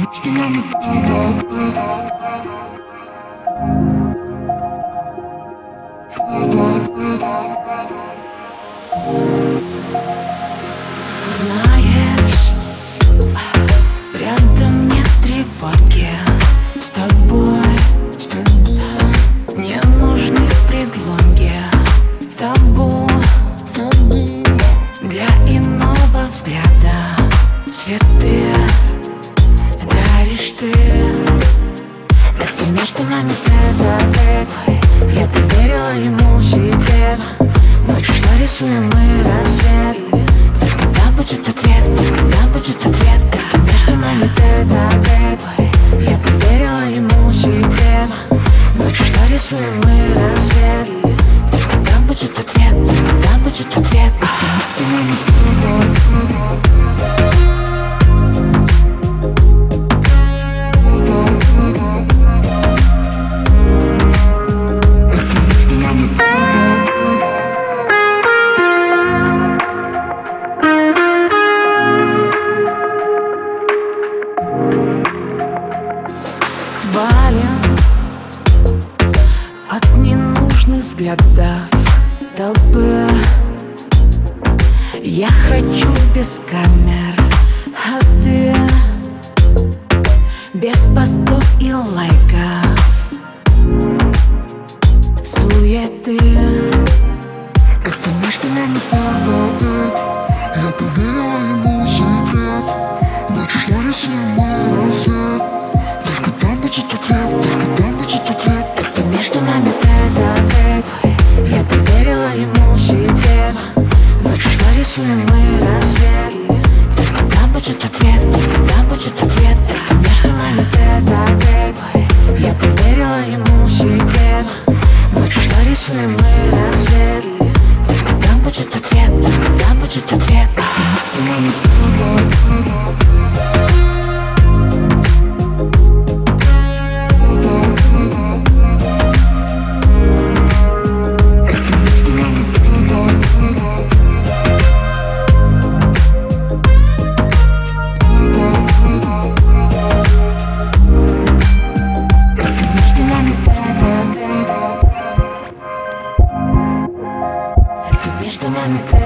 Знаешь, рядом нет тревоги. С тобой не нужны предлоги. Табу для иного взгляда. Цветы даришь ты. Это между нами тет-а-тет. Я доверила ему секрет. Ночью шла, рисуем мы рассвет. Только да будет ответ, только да будет ответ. Это между нами тет-а-тет. Я доверила ему секрет. Ночью шла, рисуем мы рассвет. Только да будет ответ, только да будет ответ. Это между нами тет-а-тет. Свалим от ненужных взглядов толпы. Я хочу без камер, а ты без постов и лайков, суеты. Это между нами тет-а-тет. Я доверила ему секрет. Ночью шла, рисуем мы рассвет. Только там будет ответ, только там будет ответ. Это между нами тет-а-тет. Я доверила ему секрет. Ночью шла, рисуем мы рассвет. Только там будет ответ, только там будет ответ. Это между нами тет-а-тет. Я доверила ему секрет. Ночью шла, рисуем мы рассвет. Только там будет ответ, только там будет ответ. Это между нами тет-а-тет. Между нами